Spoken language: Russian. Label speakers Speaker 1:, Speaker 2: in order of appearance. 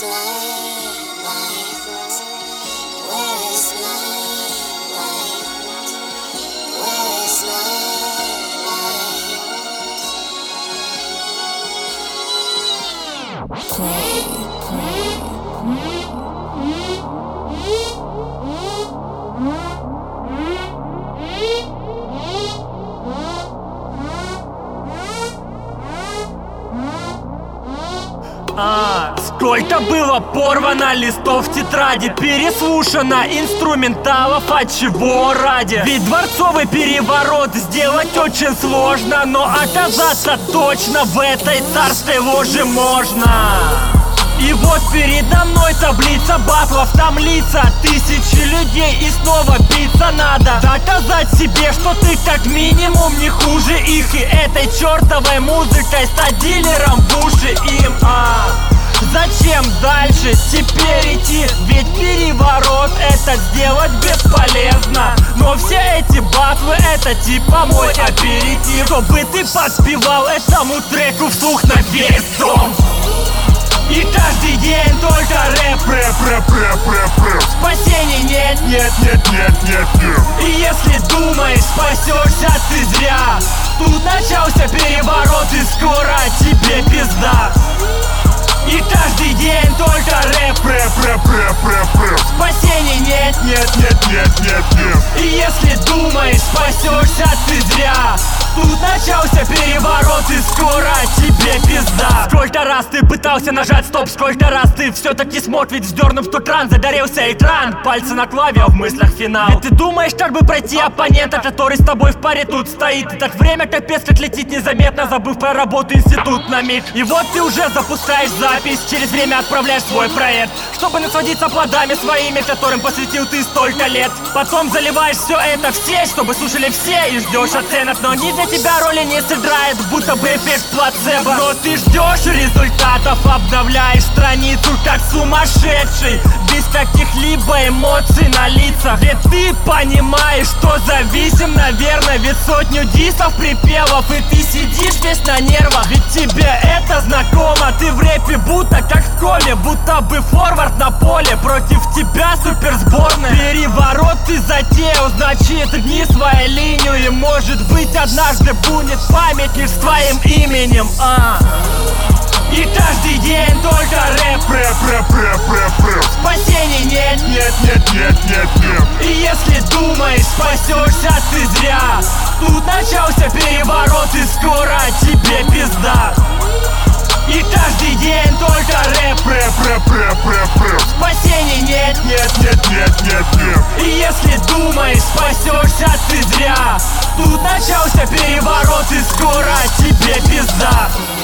Speaker 1: Сколько было порвано листов в тетради, переслушано инструменталов, от чего ради? Ведь дворцовый переворот сделать очень сложно, но оказаться точно в этой царской ложе можно. И вот передо мной таблица батлов, там лица тысячи людей, и снова биться надо. Доказать себе, что ты как минимум не хуже их, и этой чертовой музыкой стать дилером в уши им. Зачем дальше теперь идти? Ведь переворот это сделать бесполезно. Но все эти батлы это типа мой аперитив, чтобы ты подпевал этому треку вслух на весь дом. И каждый день только рэп. Спасения нет. И если думаешь, спасешься ты зря. Тут начался переворот, и скоро тебе пизда. И каждый день только рэп. Спасения нет. И если думаешь, спасешься ты зря. Тут начался переворот, и скоро тебе пизда. Сколько раз ты пытался нажать стоп, сколько раз ты все-таки смог, ведь вздернув тот ран, загорелся экран. Пальцы на клаве, а в мыслях финал. Ведь ты думаешь, как бы пройти оппонента, который с тобой в паре тут стоит. И так время капец как летит незаметно, забыв про работу институт на миг. И вот ты уже запускаешь запись, через время отправляешь свой проект, чтобы насладиться плодами своими, которым посвятил ты столько лет. Потом заливаешь все это в сеть, чтобы слушали все, и ждешь оценок, но они для тебя роли не сыграет, будто бы эффект плацебо. Но ты ждешь результатов, обновляешь страницу как сумасшедший, без каких-либо эмоций на лицах. Ведь ты понимаешь, что зависим, наверное, ведь сотню дисов, припевов, и ты сидишь весь на нервах. Ведь тебе это знакомо, ты в рэпе будто как в коме, будто бы форвард на поле, против тебя суперсборная. Переворот ты затеял, значит гни свою линию, и может быть однажды будет памятник с твоим именем. И каждый день только рэп. Спасения нет. И если думаешь, спасешься ты зря. Тут начался переворот, и скоро тебе пизда. И каждый день только рэп. Спасения нет. И если думаешь, спасешься ты зря. Тут начался переворот, и скоро тебе пизда.